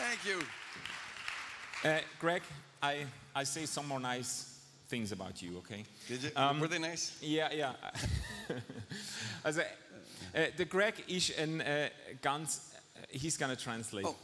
Thank you. Greg, I say some more nice things about you, okay? Did you? Were they nice? Ja. Also, der Greg ist ein he's gonna translate. Oh.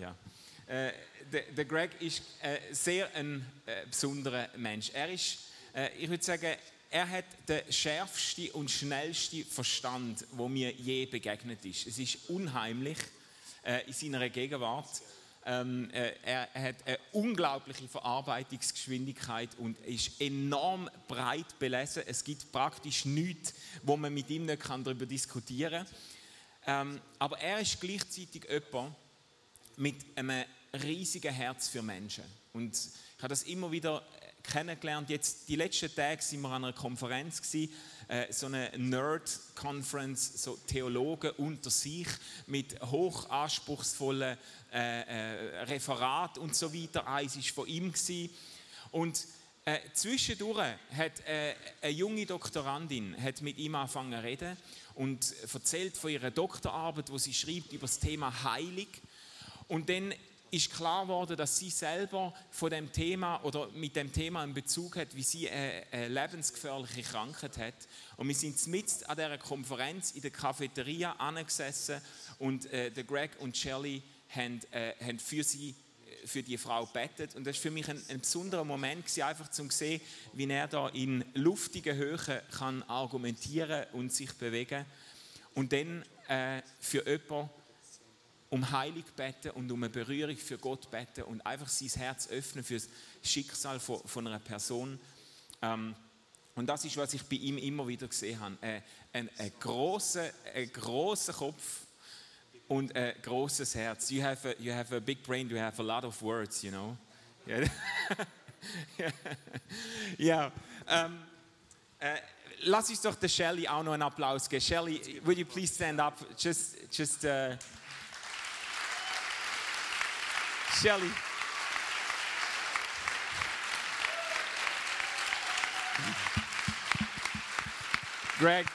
Der Greg ist sehr ein besonderer Mensch. Er ist, ich würde sagen, er hat den schärfsten und schnellsten Verstand, wo mir je begegnet ist. Es ist unheimlich in seiner Gegenwart. Er hat eine unglaubliche Verarbeitungsgeschwindigkeit und ist enorm breit belesen. Es gibt praktisch nichts, wo man mit ihm nicht darüber diskutieren kann. Aber er ist gleichzeitig jemand mit einem riesigen Herz für Menschen. Und ich habe das immer wieder kennengelernt. Jetzt, die letzten Tage waren wir an einer Konferenz gewesen, so eine Nerd-Conference, so Theologen unter sich mit hochanspruchsvollen Referaten und so weiter. Eins war von ihm gewesen. Und zwischendurch hat eine junge Doktorandin hat mit ihm angefangen zu reden und erzählt von ihrer Doktorarbeit, wo sie schreibt über das Thema Heilung. Und dann ist klar geworden, dass sie selber von dem Thema oder mit dem Thema einen Bezug hat, wie sie eine lebensgefährliche Krankheit hat. Und wir sind mitten an dieser Konferenz in der Cafeteria angesessen und der Greg und Shelley haben für die Frau gebetet. Und das war für mich ein besonderer Moment, einfach zu sehen, wie er da in luftigen Höhen kann argumentieren und sich bewegen. Und dann für jemanden um Heilung beten und um eine Berührung für Gott beten und einfach sein Herz öffnen für das Schicksal von einer Person. Und das ist, was ich bei ihm immer wieder gesehen habe. Ein grosser Kopf und ein grosses Herz. You have a big brain, you have a lot of words, you know. Ja. Lass uns doch der Shelley auch noch einen Applaus geben. Shelley, would you please stand up? Just Shelley. Greg,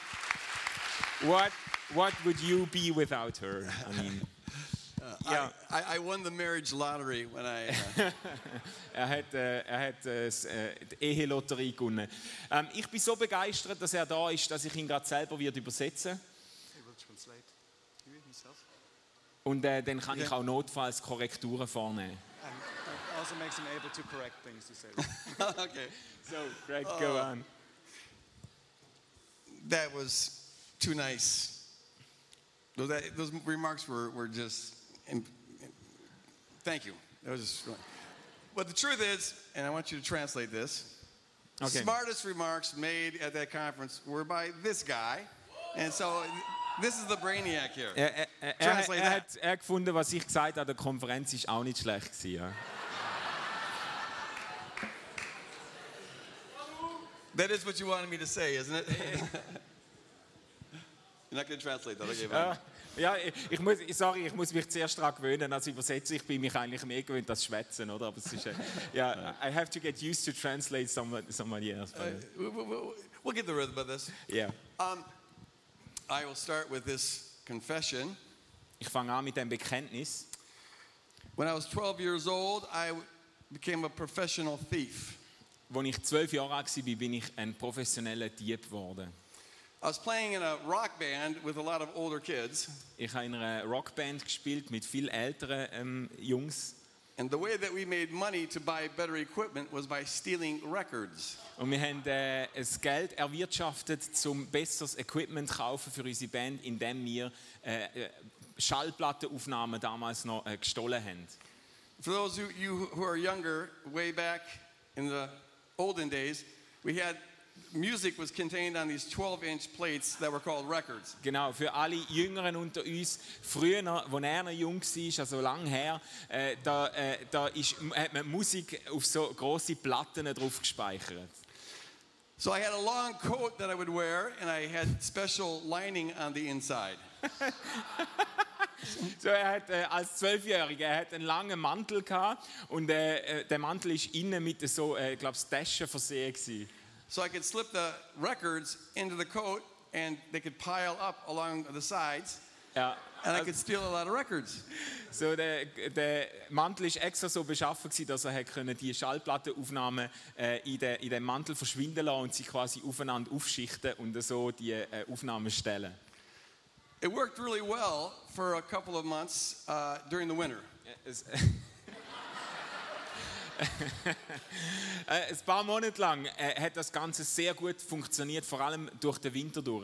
what would you be without her? I mean, yeah. I won the marriage lottery when I. Er hat die Ehelotterie gewonnen. Ich bin so begeistert, dass er da ist, dass ich ihn gerade selber übersetzen werde. Und dann kann ich auch notfalls Korrekturen vornehmen. And also makes him able to correct things you say. Okay. So, Greg, go on. That was too nice. Those remarks were just. Thank you. That was just. But the truth is, and I want you to translate this. Okay. Smartest remarks made at that conference were by this guy, and so. This is the brainiac here. Translate that. Er hat gefunden, was ich gesagt habe an der Konferenz, ist auch nicht schlecht gewesen. Ja. That is what you wanted me to say, isn't it? You're not going to translate that, okay? Ja, ich muss mich zuerst daran gewöhnen, als Übersetzer. Ich bin mich eigentlich mehr gewöhnt als Schwätzen, oder? Aber es ist, ja, I have to get used to translate somebody else. We'll get the rhythm of this. Yeah. I will start with this confession. Ich fange an mit dem Bekenntnis. When I was 12 years old, I became a professional thief. Als ich 12 Jahre alt war, bin ich ein professioneller Dieb geworden. I was playing in a rock band with a lot of older kids. Ich habe in einer Rockband gespielt mit viel älteren Jungs. And the way that we made money to buy better equipment was by stealing records. Und wir haben das Geld erwirtschaftet, um besseres Equipment zu kaufen für unsere Band, indem wir Schallplattenaufnahmen damals noch gestohlen haben. For those of you who are younger, way back in the olden days, music was contained on these 12-inch plates that were called records. Genau, für alle Jüngeren unter uns, früher, als er noch jung war, also lange her, hat man Musik auf so grosse Platten drauf gespeichert. So I had a long coat that I would wear, and I had special lining on the inside. So, er hat als 12-Jähriger einen langen Mantel gehabt und der Mantel ist innen mit so, Taschen versehen gewesen. So I could slip the records into the coat, and they could pile up along the sides. Ja, and I could steal a lot of records. so der Mantel war extra so beschaffen, dass er die Schallplattenaufnahmen in dem Mantel verschwinden lassen und sie quasi aufeinander aufschichten und so die Aufnahmen stellen. It worked really well for a couple of months during the winter. Ein paar Monate lang hat das Ganze sehr gut funktioniert, vor allem durch den Winter durch.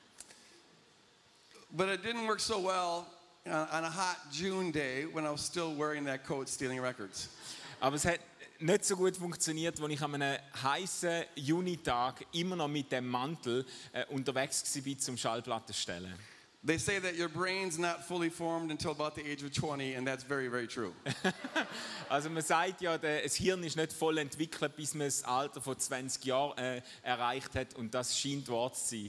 But it didn't work so well on a hot June day when I was still wearing that coat stealing records. Aber es hat nicht so gut funktioniert, als ich an einem heißen Junitag immer noch mit dem Mantel unterwegs war zum Schallplattenstellen. They say that your brain's not fully formed until about the age of 20, and that's very, very true. Also man sagt ja, das Hirn ist nicht voll entwickelt, bis man das Alter von 20 Jahren erreicht hat, und das scheint wahr zu sein.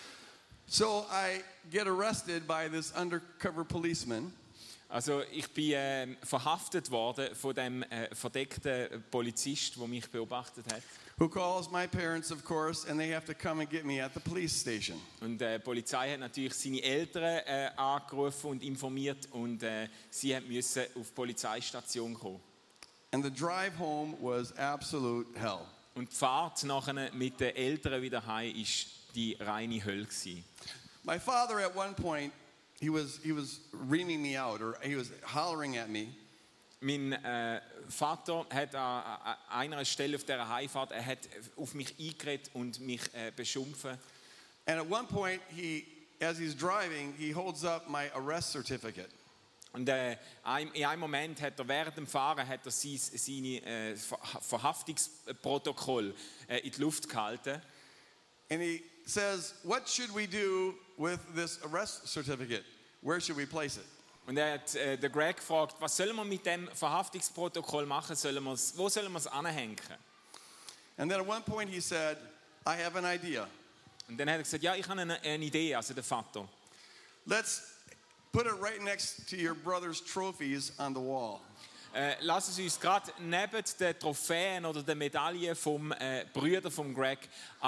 So I get arrested by this undercover policeman. Also ich bin verhaftet worden von dem verdeckten Polizist, der mich beobachtet hat. Who calls my parents, of course, and they have to come and get me at the police station. Und die Polizei hat natürlich seine Eltern angerufen und informiert, und sie mussten auf die Polizeistation kommen. And the drive home was absolute hell. Und die Fahrt nachher mit den Eltern wieder heim war die reine Hölle gewesen. My father, at one point, he was reaming me out, or he was hollering at me. Mein Vater hat an einer Stelle auf dieser Heimfahrt auf mich eingeredet und mich beschimpft. And at one point, as he's driving, he holds up my arrest certificate. Und in einem Moment hat er während dem Fahren seine Verhaftungsprotokoll in die Luft gehalten. And he says, "What should we do with this arrest certificate? Where should we place it?" Und er hat den Greg gefragt, was sollen wir mit dem Verhaftungsprotokoll machen? Wo sollen wir es anhängen? And then at one point he said, "I have an idea. Und dann hat er gesagt, ja, ich habe eine Idee, also der Vater. Let's put it right next to your brother's trophies on the wall." Lass es uns gerade neben den Trophäen oder den Medaillen vom Brüder von Greg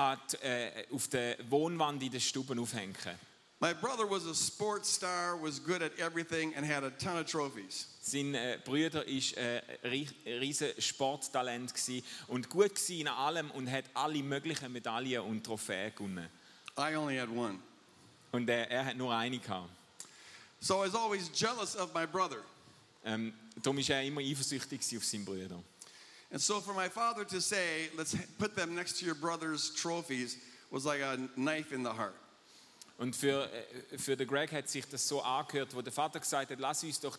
auf der Wohnwand in den Stuben aufhängen. My brother was a sports star, was good at everything, and had a ton of trophies. Sein Bruder war ein riesiges Sporttalent und gut in allem und hat alle möglichen Medaillen und Trophäen gewonnen. I only had one. Und er hat nur eine gehabt. So I was always jealous of my brother. Darum war er immer eifersüchtig auf seinen Bruder. And so for my father to say, "Let's put them next to your brother's trophies," was like a knife in the heart. Und für den Greg hat sich das so angehört, wo der Vater gesagt hat, lass uns doch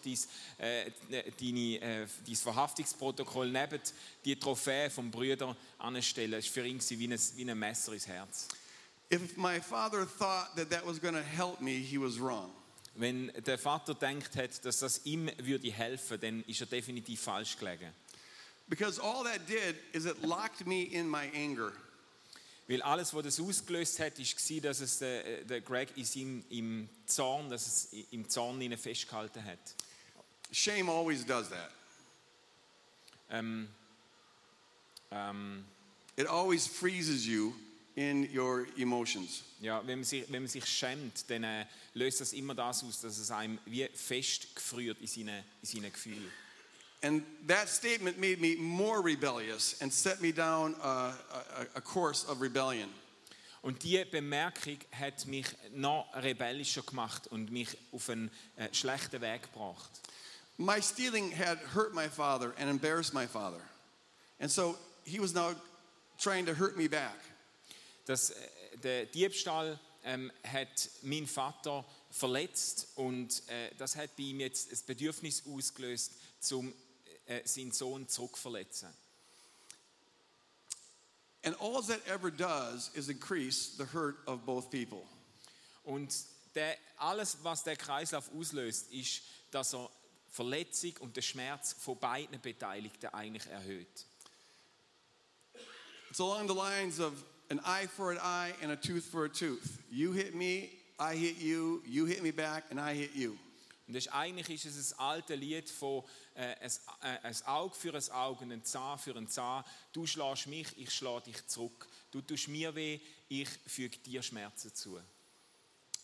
dein Verhaftungsprotokoll neben die Trophäe vom Brüder anstellen. Das war für ihn wie ein Messer ins Herz. If my father thought that was going to help me, he was wrong. Wenn der Vater gedacht hat, dass das ihm würde helfen, dann ist er definitiv falsch gelegen. Because all that did is it locked me in my anger. Weil alles, was das ausgelöst hat, war, dass es der Greg im Zorn festgehalten hat. Shame always does that. It always freezes you in your emotions. Ja, wenn man sich schämt, dann löst das immer das aus, dass es einem wie festgefriert in seinen Gefühlen. And that statement made me more rebellious and set me down a course of rebellion. Und diese Bemerkung hat mich noch rebellischer gemacht und mich auf einen schlechten Weg gebracht. My stealing had hurt my father and embarrassed my father. And so he was now trying to hurt me back. Der Diebstahl hat meinen Vater verletzt und das hat bei ihm jetzt ein Bedürfnis ausgelöst, seinen Sohn zurückzuverletzen. And all that ever does is increase the hurt of both people. Und alles, was der Kreislauf auslöst, ist, dass er Verletzung und den Schmerz von beiden Beteiligten eigentlich erhöht. It's along the lines of an eye for an eye and a tooth for a tooth. You hit me, I hit you, you hit me back, and I hit you. Und eigentlich ist es ein altes Lied von ein Auge für ein Auge und ein Zahn für einen Zahn. Du schlägst mich, ich schlage dich zurück. Du tust mir weh, ich füge dir Schmerzen zu.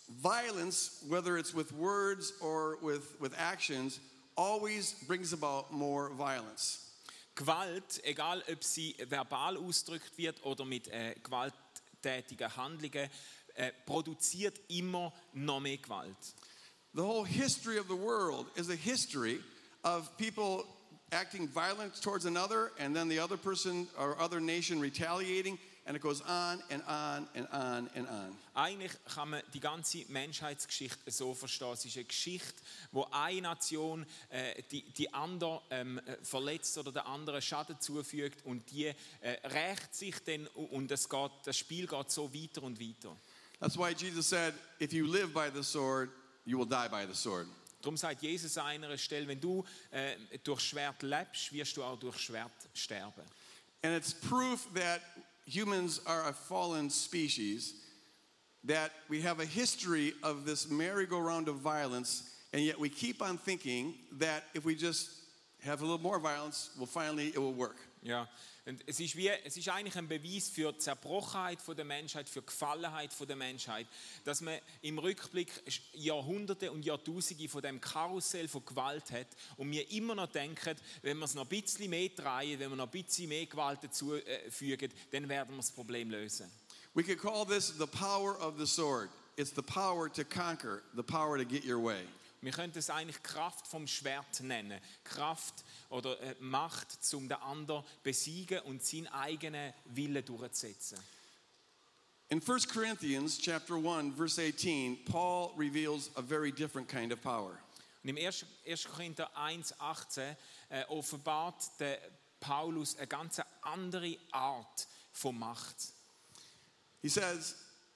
violence, whether it's with words or with actions, always brings about more violence. Gewalt, egal ob sie verbal ausgedrückt wird oder mit gewalttätigen Handlungen, produziert immer noch mehr Gewalt. The whole history of the world is a history of people acting violent towards another and then the other person or other nation retaliating, and it goes on and on and on and on. Eigentlich kann man die ganze Menschheitsgeschichte so verstehen. Es ist eine Geschichte, wo eine Nation die andere verletzt oder der anderen Schaden zufügt und die rächt sich dann und das Spiel geht so weiter und weiter. That's why Jesus said, if you live by the sword, you will die by the sword. Darum sagt Jesus an einer Stelle, wenn du durch Schwert lebst, wirst du auch durch Schwert sterben. And it's proof that humans are a fallen species, that we have a history of this merry-go-round of violence, and yet we keep on thinking that if we just have a little more violence, it will work. Ja, und es ist eigentlich ein Beweis für die Zerbrochenheit der Menschheit, für die Gefallenheit der Menschheit, dass man im Rückblick Jahrhunderte und Jahrtausende von dem Karussell von Gewalt hat und wir immer noch denken, wenn wir es noch ein bisschen mehr drehen, wenn wir noch ein bisschen mehr Gewalt dazufügen, dann werden wir das Problem lösen. We could call this the power of the sword. It's the power to conquer, the power to get your way. Wir könnten es eigentlich Kraft vom Schwert nennen. Kraft oder Macht, um den anderen zu besiegen und seinen eigenen Willen durchzusetzen. In 1 Corinthians chapter 1, verse 18, Paul reveals a very different kind of power. Und im 1. Korinther 1,18 offenbart der Paulus eine ganz andere Art von Macht. He says,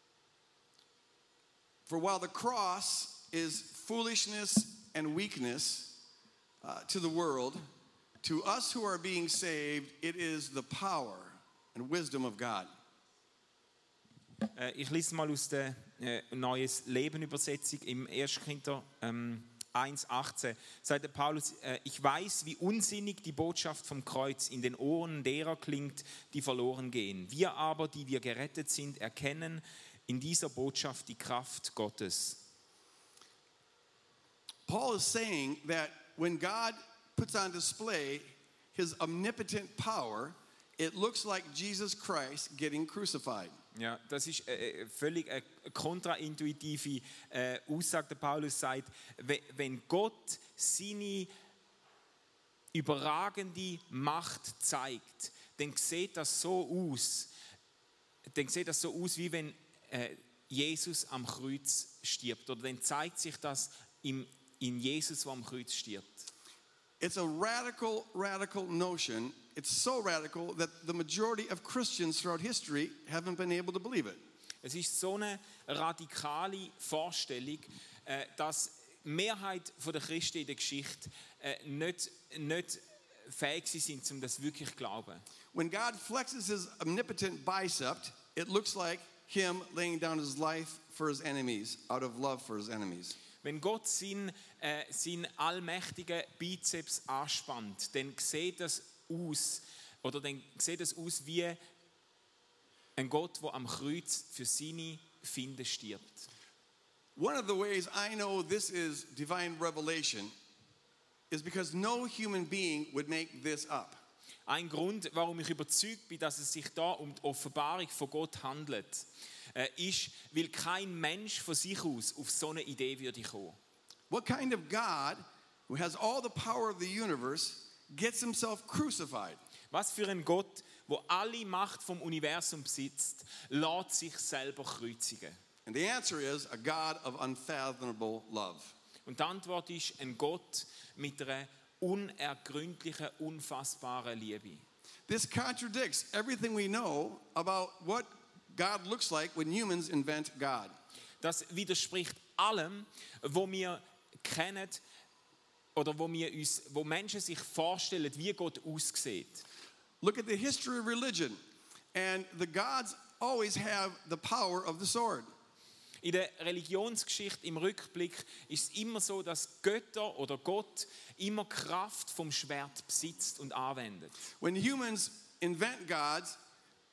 for while the cross is foolishness and weakness to the world, to us who are being saved, it is the power and wisdom of God. Ich lese mal aus der Neues Leben Übersetzung im 1. Korinther 1,18. Sagt der Paulus, ich weiß, wie unsinnig die Botschaft vom Kreuz in den Ohren derer klingt, die verloren gehen. Wir aber, die wir gerettet sind, erkennen in dieser Botschaft die Kraft Gottes. Paul is saying that when God puts on display his omnipotent power, it looks like Jesus Christ getting crucified. Ja, das ist völlig eine kontraintuitive Aussage. Der Paulus sagt, wenn Gott seine überragende Macht zeigt, dann sieht das so aus, wie wenn Jesus am Kreuz stirbt. Oder dann zeigt sich das in Jesus, der am Kreuz stirbt. It's a radical notion. It's so radical that the majority of Christians throughout history haven't been able to believe it. Es ist so eine radikale Vorstellung, dass die Mehrheit der Christen in der Geschichte nicht fähig sind, um das wirklich zu glauben. When God flexes his omnipotent bicep, it looks like him laying down his life for his enemies, out of love for his enemies. Wenn Gott seinen allmächtigen Bizeps anspannt, dann sieht das aus wie ein Gott, der am Kreuz für seine Feinde stirbt. One of the ways I know this is divine revelation is because no human being would make this up. Ein Grund, warum ich überzeugt bin, dass es sich da um die Offenbarung von Gott handelt, ist, weil kein Mensch von sich aus auf so eine Idee würde kommen. What kind of God who has all the power of the universe gets himself crucified? Was für ein Gott, der alle Macht vom Universum besitzt, lässt sich selber kreuzigen. And the answer is a God of unfathomable love. Und die Antwort ist ein Gott mit einer unergründlichen, unfassbaren Liebe. This contradicts everything we know about what God looks like when humans invent God. Das widerspricht allem, was wir kennen oder wo Menschen sich vorstellen, wie Gott aussieht. Look at the history of religion, and the gods always have the power of the sword. In der Religionsgeschichte im Rückblick ist es immer so, dass Götter oder Gott immer Kraft vom Schwert besitzt und anwendet. When humans invent gods,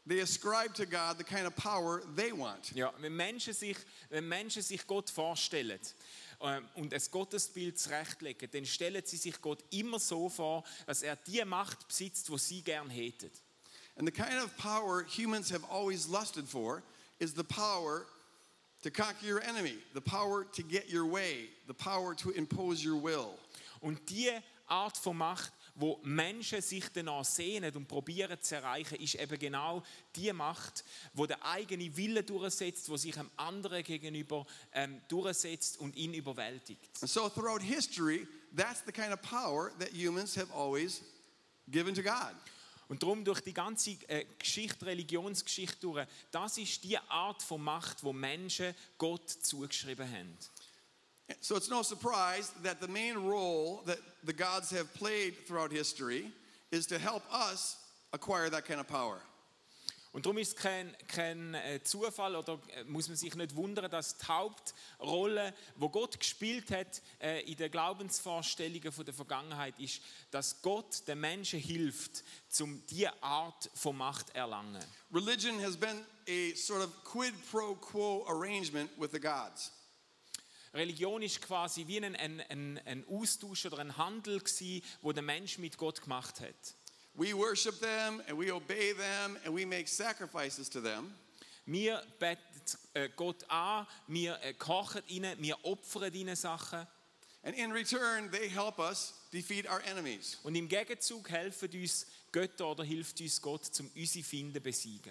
they ascribe to God the kind of power they want. Ja, wenn Menschen sich Gott vorstellen und ein Gottesbild zurechtlegen, dann stellen sie sich Gott immer so vor, dass er die Macht besitzt, die sie gern hätten. And the kind of power humans have always lusted for is the power to conquer your enemy, the power to get your way, the power to impose your will. Und die Art von Macht, wo Menschen sich danach sehnen und probieren zu erreichen, ist eben genau die Macht, wo der eigene Wille durchsetzt, wo sich einem anderen gegenüber durchsetzt und ihn überwältigt. And so throughout history, that's the kind of power that humans have always given to God. Und darum durch die ganze Religionsgeschichte durch, das ist die Art von Macht, wo Menschen Gott zugeschrieben haben. So it's no surprise that the main role that the gods have played throughout history is to help us acquire that kind of power. Und darum ist es kein Zufall oder muss man sich nicht wundern, dass die Hauptrolle, die Gott gespielt hat in den Glaubensvorstellungen von der Vergangenheit, ist, dass Gott den Menschen hilft, um diese Art von Macht zu erlangen. Religion has been a sort of quid pro quo arrangement with the gods. Religion ist quasi wie ein Austausch oder ein Handel gewesen, wo der Mensch mit Gott gemacht hat. We worship them and we obey them and we make sacrifices to them. Wir beten Gott an, wir kochen ihnen, wir opfern ihnen Sachen. And in return, they help us defeat our enemies. Und im Gegenzug helfen uns Götter oder hilft uns Gott, um unsere Feinde zu besiegen.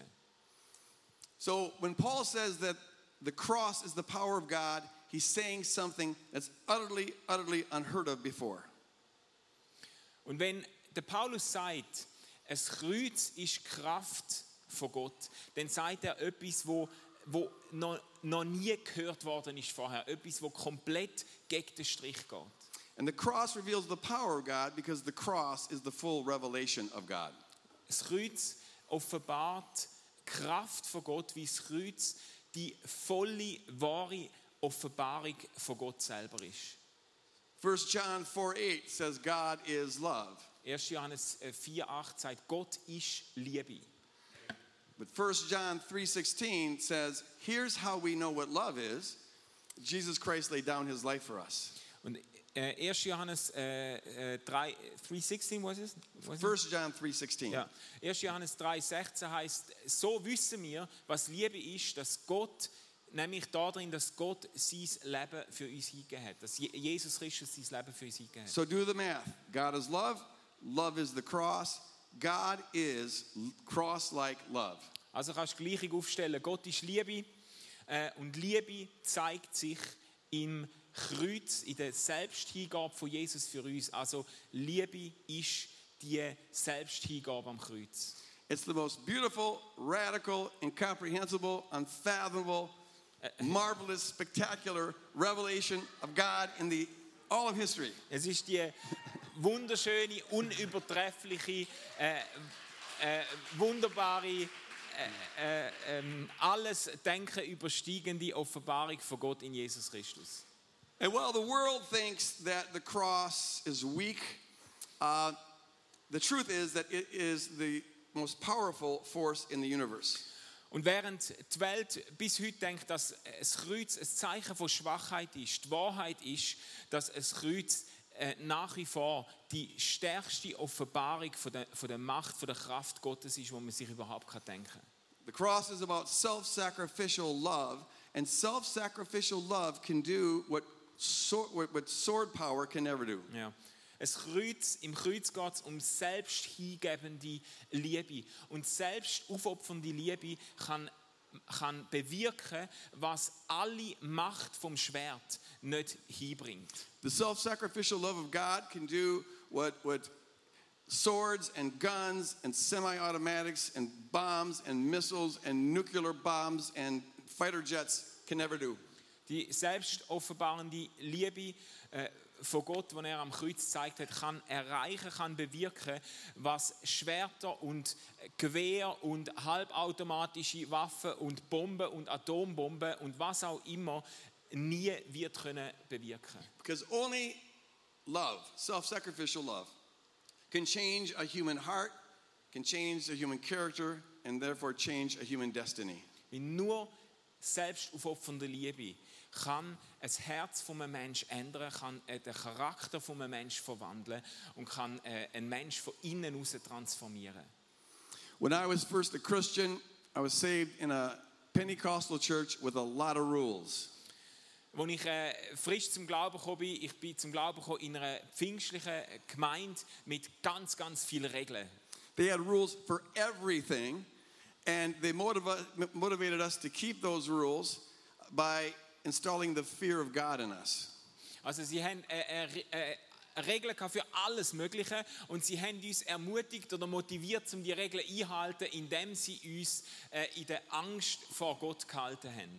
So when Paul says that the cross is the power of God, he's saying something that's utterly unheard of before. Und wenn der Paulus sagt, ein Kreuz ist Kraft von Gott, dann sagt er etwas, wo noch nie gehört worden ist vorher. Etwas, wo komplett gegen den Strich geht. And the cross reveals the power of God because the cross is the full revelation of God. Das Kreuz offenbart die Kraft von Gott, wie das Kreuz die volle, wahre Offenbarung von Gott selber ist. 1 John 4:8 says God is love. 1. Johannes 4,8 sagt, Gott ist Liebe. But 1 John 3:16 says, here's how we know what love is. Jesus Christ laid down his life for us. Und 1. Johannes 3,16 was es? 1 John 3:16. Ja, 1. Johannes 3,16 heißt, so wissen wir, was Liebe ist, dass Gott, nämlich darin, dass Gott sein Leben für uns hingegeben hat, dass Jesus Christus sein Leben für uns hingegeben hat. So do the math. God is love. Love is the cross. God is cross-like love. Also kannst du die Gleichung aufstellen. Gott ist Liebe und Liebe zeigt sich im Kreuz, in der Selbsthingabe von Jesus für uns. Also Liebe ist die Selbsthingabe am Kreuz. It's the most beautiful, radical, incomprehensible, unfathomable, marvelous, spectacular revelation of God in all of history. Es ist die wunderschöne, unübertreffliche, wunderbare, alles Denken übersteigende Offenbarung von Gott in Jesus Christus. And while the world thinks that the cross is weak, the truth is that it is the most powerful force in the universe. Und während die Welt bis heute denkt, dass das Kreuz ein Zeichen von Schwachheit ist, die Wahrheit ist, dass das Kreuz nach wie vor die stärkste Offenbarung von der Macht, von der Kraft Gottes ist, die man sich überhaupt denken kann. The cross is about self-sacrificial love, and self-sacrificial love can do what sword power can never do. Ja. Im Kreuz geht es um selbsthingebende Liebe. Und selbst aufopfernde Liebe kann bewirken, was alle Macht vom Schwert nicht hinbringt. The self-sacrificial love of God can do what swords and guns and semi-automatics and bombs and missiles and nuclear bombs and fighter jets can never do. Die selbstoffenbarende Liebe von Gott, die er am Kreuz gezeigt hat, kann bewirken, was Schwerter und Gewehr und halbautomatische Waffen und Bomben und Atombomben und was auch immer nie wird können bewirken. Because only love, self-sacrificial love, can change a human heart, can change a human character and therefore change a human destiny. Weil nur selbstaufopfernde Liebe kann ein Herz von einem Menschen ändern, kann den Charakter von einem Menschen verwandeln und kann einen Menschen von innen heraus transformieren. When I was first a Christian, I was saved in a Pentecostal church with a lot of rules. Als ich frisch zum Glauben gekommen bin, ich bin zum Glauben gekommen in einer pfingstlichen Gemeinde mit ganz, ganz vielen Regeln. They had rules for everything, and they motivated us to keep those rules by installing the fear of God in us. Also sie haben Regeln für alles Mögliche und sie haben uns ermutigt oder motiviert, um die Regeln einzuhalten, indem sie uns in der Angst vor Gott gehalten haben.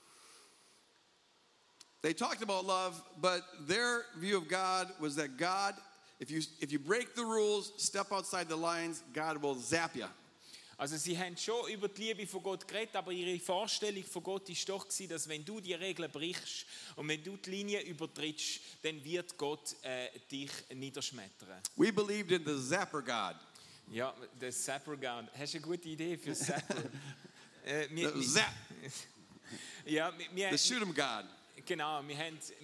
They talked about love, but their view of God was that God, if you break the rules, step outside the lines, God will zap you. Also sie haben schon über die Liebe von Gott geredet, aber ihre Vorstellung von Gott ist doch gewesen, dass wenn du die Regeln brichst und wenn du die Linie übertrittst, dann wird Gott dich niederschmettern. We believed in the zapper God. Ja, der Zapper God. Hast du eine gute Idee für Zapper? Zap. Ja, The shoot 'em God. Genau, wir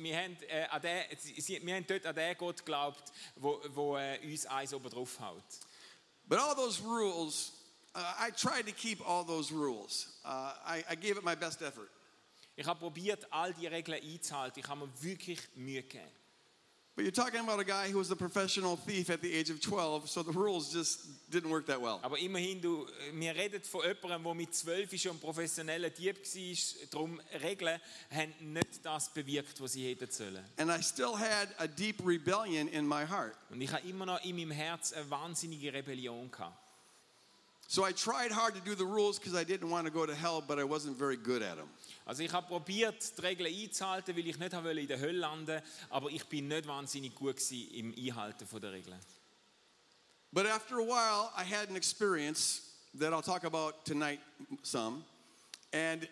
haben dort an den Gott geglaubt, wo uns eins oben drauf haut. But all those rules, I tried to keep all those rules. I gave it my best effort. Ich habe probiert, all die Regeln einzuhalten. Ich habe mir wirklich Mühe gegeben. But you're talking about a guy who was a professional thief at the age of 12, so the rules just didn't work that well. Aber immerhin, wir reden von jemandem, der mit 12 schon ein professioneller Dieb war. Darum, Regeln haben nicht das bewirkt, was sie hätten sollen. And I still had a deep rebellion in my heart. Und ich habe immer noch in meinem Herz eine wahnsinnige Rebellion gehabt. So I tried hard to do the rules because I didn't want to go to hell, but I wasn't very good at them. Also ich habe probiert, die Regeln einzuhalten, weil ich nicht in der Hölle landen wollte, aber ich bin nicht wahnsinnig gut im Einhalten der Regeln. But after a while, I had an experience that I'll talk about tonight some. And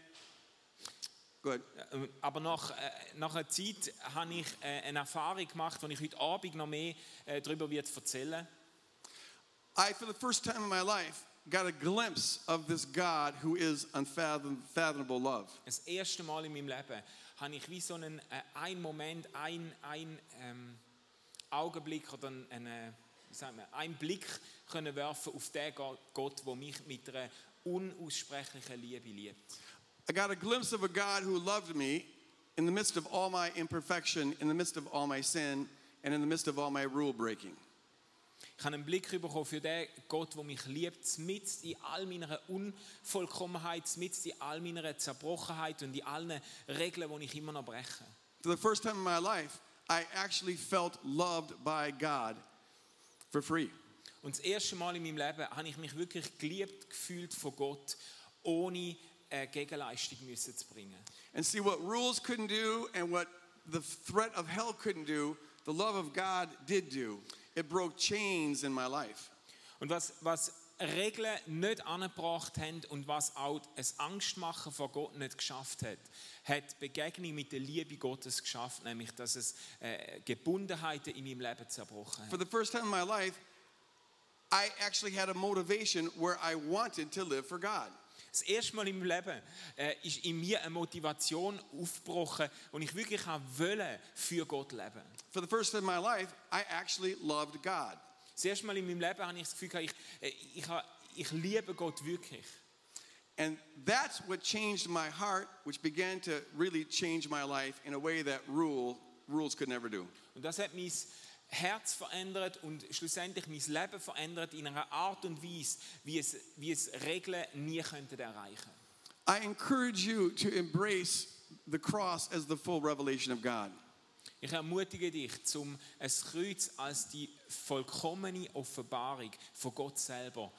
go ahead. Aber nach einer Zeit habe ich eine Erfahrung gemacht, die ich heute Abend noch mehr darüber erzählen werde. I, for the first time in my life, got a glimpse of this God who is unfathomable love. Das erste Mal in meinem Leben habe ich wie so einen Moment, einen Augenblick oder einen Blick können werfen auf den Gott, der mich mit einer unaussprechlichen Liebe liebt. I got a glimpse of a God who loved me in the midst of all my imperfection, in the midst of all my sin, and in the midst of all my rule breaking. Ich habe einen Blick bekommen für den Gott, der mich liebt, mitten in all meiner Unvollkommenheit, mitten in all meiner Zerbrochenheit und in allen Regeln, die ich immer noch breche. For the first time in my life, I actually felt loved by God for free. Und das erste Mal in meinem Leben habe ich mich wirklich geliebt gefühlt von Gott, ohne eine Gegenleistung zu bringen. And see what rules couldn't do and what the threat of hell couldn't do, the love of God did do. It broke chains in my life. Und was Regeln nicht angebracht haben und was auch das Angstmachen vor Gott nicht geschafft hat, hat die Begegnung mit der Liebe Gottes geschafft, nämlich dass es Gebundenheiten in meinem Leben zerbrochen hat. For the first time in my life, I actually had a motivation where I wanted to live for God. Das erste Mal in meinem Leben ist in mir eine Motivation aufgebrochen und ich wirklich wollte für Gott leben. For the first time in my life, I actually loved God. Das erste Mal in meinem Leben habe ich das Gefühl, ich liebe Gott wirklich. And that's what changed my heart, which began to really change my life in a way that rules could never do. Und das hat mein Herz verändert und schlussendlich mein Leben verändert in einer Art und Weise, wie es Regeln nie könnten erreichen. I encourage you to embrace the cross as the full revelation of God. Ich ermutige dich, ein Kreuz als die vollkommene Offenbarung von Gott selber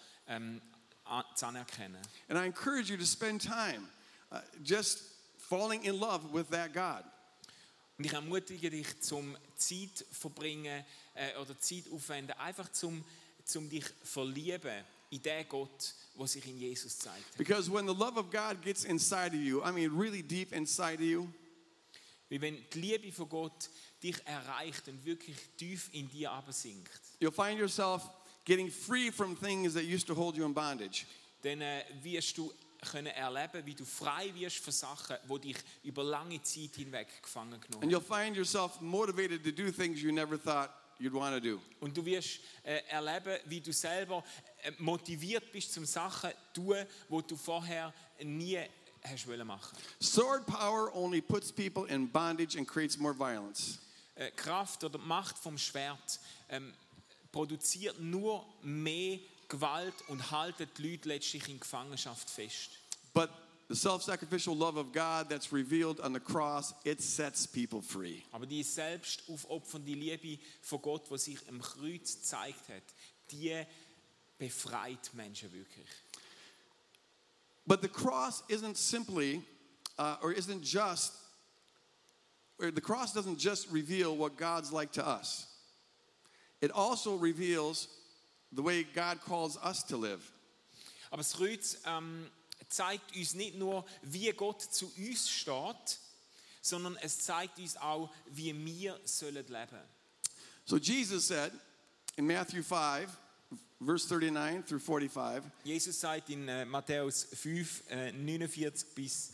zu anerkennen. And I encourage you to spend time just falling in love with that God. Und ich ermutige dich, Zeit verbringen oder Zeit aufwenden, einfach zum dich verlieben in den Gott, der sich in Jesus zeigt. Because when the love of God gets inside of you, I mean really deep inside of you, Weil wenn die Liebe von Gott dich erreicht und wirklich tief in dir absinkt, you'll find yourself getting free from things that used to hold you in bondage. dann wirst du können erleben, wie du frei wirst von Sachen, die dich über lange Zeit hinweg gefangen genommen And haben. you'll find yourself motivated to do things you never thought you'd want to do. Und du wirst erleben, wie du selber motiviert bist, zum Sachen zu tun, die du vorher nie hast wollen machen. Sword power only puts people in bondage and creates more violence. Kraft oder Macht vom Schwert produziert nur mehr Gewalt und haltet die Leute letztlich in Gefangenschaft fest. But the self-sacrificial love of God that's revealed on the cross, it sets people free. Aber die selbst aufopfernde Liebe von Gott, die sich am Kreuz gezeigt hat, die befreit Menschen wirklich. But the cross isn't simply, or isn't just, or the cross doesn't just reveal what God's like to us. It also reveals the way God calls us to live. Aber das Kreuz zeigt uns nicht nur, wie Gott zu uns steht, sondern es zeigt uns auch, wie wir sollen leben. So Jesus said in Matthew 5, verse 39 through 45, Jesus sagt in Matthäus 5, 49 bis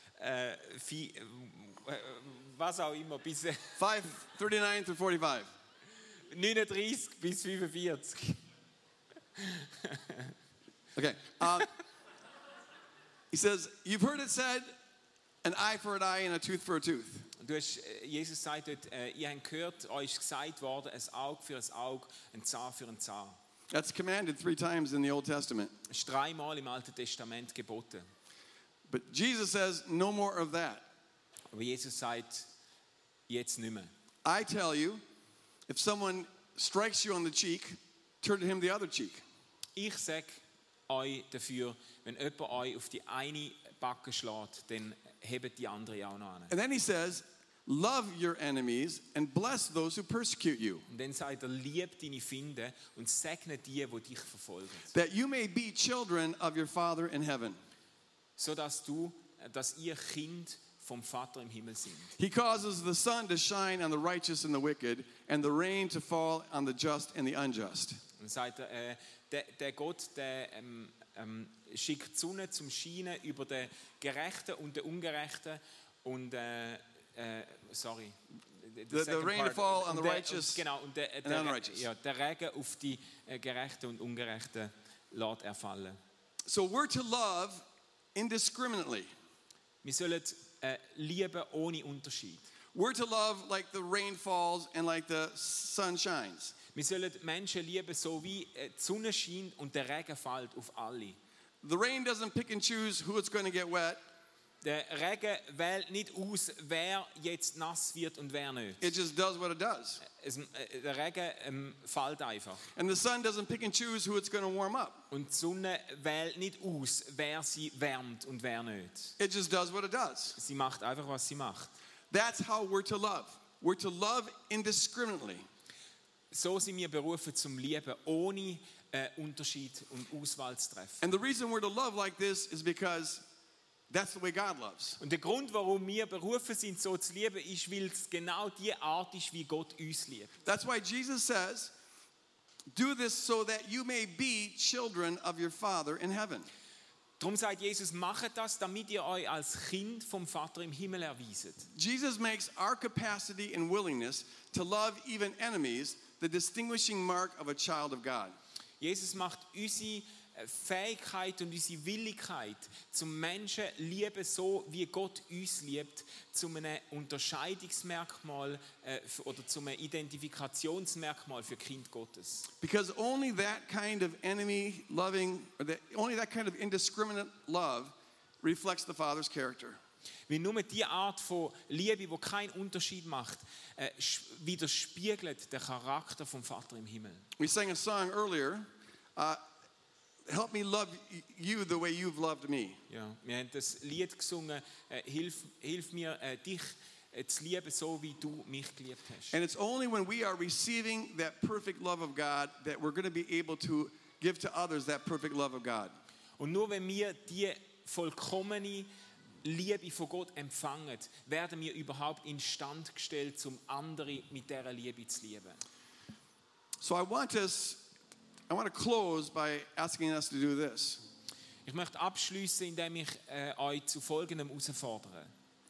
was auch immer, bis 5, 39 through 45. 39 bis 45. Okay. He says, you've heard it said, an eye for an eye and a tooth for a tooth. Jesus sagt dort, ihr habt gehört, euch gesagt worden, ein Auge für ein Auge, ein Zahn für ein Zahn. That's commanded 3 times in the Old Testament. Das ist 3-mal im Alten Testament geboten. But Jesus says, no more of that. Aber Jesus sagt, jetzt nicht mehr. I tell you, if someone strikes you on the cheek, turn to him the other cheek. Ich sage euch dafür, wenn jemand euch auf die eine Backe schlägt, dann hebt die andere auch noch an. And then he says, love your enemies and bless those who persecute you, Und dann sagt er, lieb deine Feinde und segne die dich verfolgen. that you may be children of your Father in heaven. Sodass ihr Kind vom Vater im Himmel sind. He causes the sun to shine on the righteous and the wicked, and the rain to fall on the just and the unjust. Und sagt er, der Gott, der schickt die Sonne zum Scheinen über den Gerechten und den Ungerechten und sorry. The rain to fall on the righteous Genau, und and the unrighteous. der Regen auf die Gerechten und Ungerechten lässt er fallen. So we're to love indiscriminately. Wir sollen lieben ohne Unterschied. We're to love like the rain falls and like the sun shines. Wir sollen Menschen lieben, so wie die Sonne scheint und der Regen fällt auf alle. The rain doesn't pick and choose who it's going to get wet. Der Regen wählt nicht aus, wer jetzt nass wird und wer nicht. It just does what it does. Der Regen fällt einfach. And the sun doesn't pick and choose who it's going to warm up. Und die Sonne wählt nicht aus, wer sie wärmt und wer nicht. It just does what it does. Sie macht einfach, was sie macht. That's how we're to love. We're to love indiscriminately. So sind wir berufen zum Lieben, ohne Unterschied und Auswahl zu treffen. And the reason we're to love like this is because that's the way God loves. Und der Grund, warum wir berufen sind, so zu lieben, ist, weil es genau die Art ist, wie Gott uns liebt. That's why Jesus says, do this so that you may be children of your Father in heaven. Darum sagt Jesus, macht das, damit ihr euch als Kind vom Vater im Himmel erwieset. Jesus makes our capacity and willingness to love even enemies the distinguishing mark of a child of God. Jesus macht unsere Fähigkeit und unsere Willigkeit zum Menschen lieben, so wie Gott uns liebt, zu einem Unterscheidungsmerkmal oder zu einem Identifikationsmerkmal für Kind Gottes. Because only that kind of enemy loving, only that kind of indiscriminate love reflects the Father's character. Weil nur die Art von Liebe, die keinen Unterschied macht, widerspiegelt den Charakter vom Vater im Himmel. We sang a song earlier, help me love you the way you've loved me. Ja, wir haben das Lied gesungen, hilf mir, dich zu lieben, so wie du mich geliebt hast. And it's only when we are receiving that perfect love of God that we're going to be able to give to others that perfect love of God. Und nur wenn wir die vollkommene Liebe von Gott empfangen, werden wir überhaupt instand gestellt, um andere mit dieser Liebe zu lieben. So I want to close by asking us to do this. Ich möchte abschließen, indem ich euch zu Folgendem herausfordere.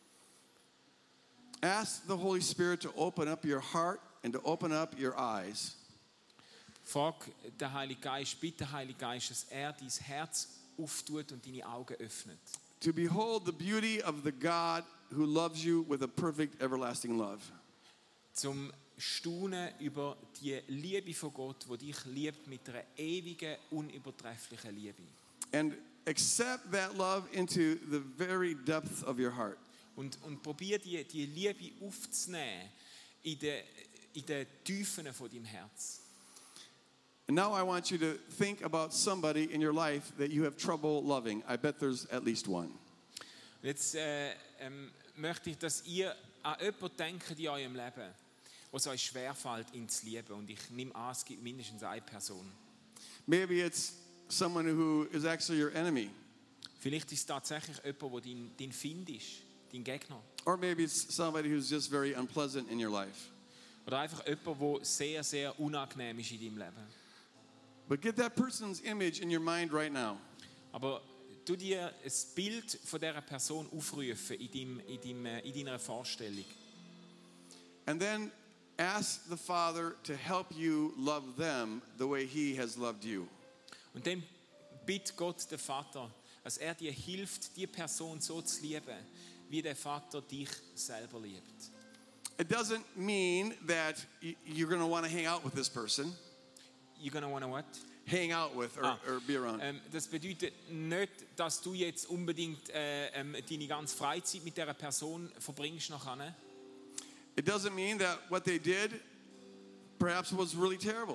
Ask the Holy Spirit to open up your heart and to open up your eyes. Frag den Heiligen Geist, bitte Heiligen Geist, dass er dein Herz auftut und deine Augen öffnet. To behold the beauty of the God who loves you with a perfect everlasting love. Zum Staunen über die Liebe von Gott, die dich liebt mit einer ewigen, unübertrefflichen Liebe. And accept that love into the very depths of your heart. Und probier die Liebe aufzunehmen in den Tiefen von deinem Herz. And now I want you to think about somebody in your life that you have trouble loving. I bet there's at least one. Jetzt möchte ich, dass ihr an jemanden denkt in eurem Leben, was euch schwerfällt, ihn zu lieben. Und ich nehme an, es gibt mindestens eine Person. Maybe it's someone who is actually your enemy. Vielleicht ist es tatsächlich jemand, der dein Feind ist, dein Gegner. Or maybe it's somebody who's just very unpleasant in your life. Oder einfach jemand, der sehr, sehr unangenehm ist in deinem Leben. But get that person's image in your mind right now. Aber du dir ein Bild von dieser Person aufrufen in deiner Vorstellung. And then ask the Father to help you love them the way He has loved you. Und dann bitte Gott, den Vater, dass er dir hilft, die Person so zu lieben, wie der Vater dich selber liebt. It doesn't mean that you're going to want to hang out with this person. You're gonna wanna what? Hang out with or be around. Das bedeutet nicht, dass du jetzt unbedingt deine ganze Freizeit mit dieser Person verbringst nachher. It doesn't mean that what they did perhaps was really terrible.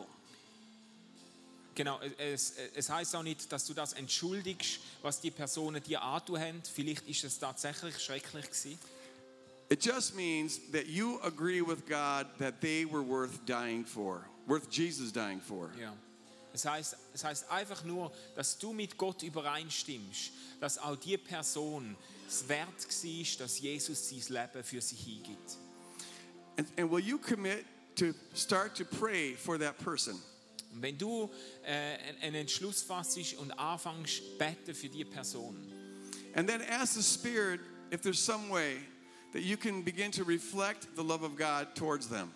Genau, es heisst auch nicht, dass du das entschuldigst, was die Personen dir antun haben. Vielleicht ist es tatsächlich schrecklich gewesen. It just means that you agree with God that they were worth dying for, worth Jesus dying for. Ja. Es heisst einfach nur, dass du mit Gott übereinstimmst, dass auch die Person es wert war, dass Jesus sein Leben für sie hingibt. And will you commit to start to pray for that person? Und wenn du einen Entschluss fassest und anfängst beten für die Person. And then ask the Spirit if there's some way that you can begin to reflect the love of God towards them.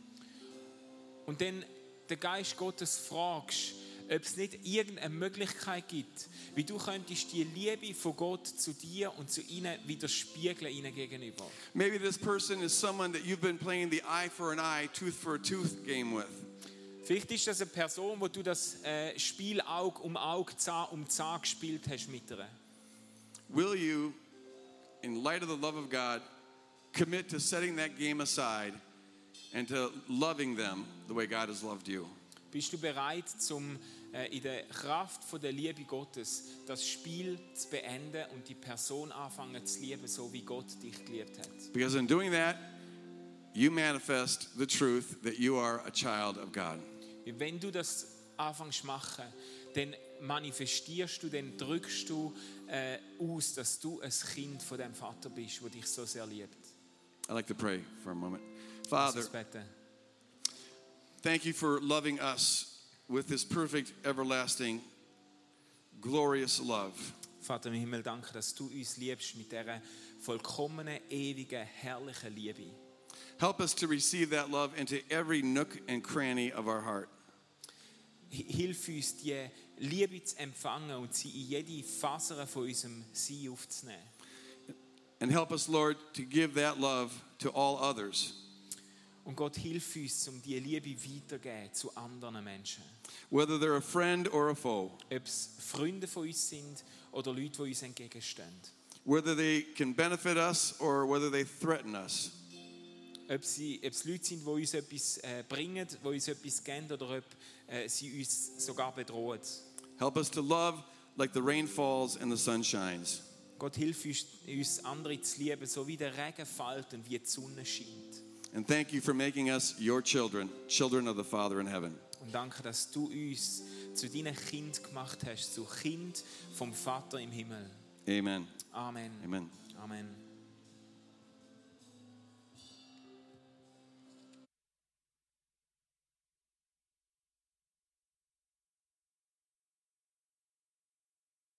Und dann den Geist Gottes fragst, ob es nicht irgendeine Möglichkeit gibt, wie du könntest die Liebe von Gott zu dir und zu ihnen widerspiegeln ihnen gegenüber. Maybe this person is someone that you've been playing the eye for an eye, tooth for a tooth game with. Vielleicht ist das eine Person, wo du das Spiel Auge um Auge, Zahn um Zahn gespielt hast mit ihr. Will you, in light of the love of God, commit to setting that game aside and to loving them the way God has loved you? Bist du bereit, in der Kraft von der Liebe Gottes das Spiel zu beenden und die Person anfangen zu lieben, so wie Gott dich geliebt hat? Because in doing that, you manifest the truth that you are a child of God. Wenn du das anfängst zu machen, dann manifestierst du, dann drückst du aus, dass du ein Kind von dem Vater bist, der dich so sehr liebt. I'd like to pray for a moment. Lass Father, uns beten. thank you for loving us with this perfect, everlasting, glorious love. Vater im Himmel, danke, dass du uns liebst mit dieser vollkommenen, ewigen, herrlichen Liebe. Help us to receive that love into every nook and cranny of our heart. Hilf uns, die Liebe zu empfangen und sie in jede Faser von unserem Sein aufzunehmen. And help us, Lord, to give that love to all others. Und Gott, hilf uns, um diese Liebe weiterzugeben zu anderen Menschen. Whether they're a friend or a foe. Ob es Freunde von uns sind oder Leute, die uns entgegenstehen. Whether they can benefit us or whether they threaten us. Ob es Leute sind, die uns etwas bringen, die uns etwas geben oder ob sie uns sogar bedrohen. Help us to love like the rain falls and the sun shines. Gott, hilf uns, andere zu lieben, so wie der Regen fällt und wie die Sonne scheint. And thank you for making us your children, children of the Father in heaven. Und danke, dass du uns zu deinen Kind gemacht hast, zu Kind vom Vater im Himmel. Amen. Amen. Amen. Amen.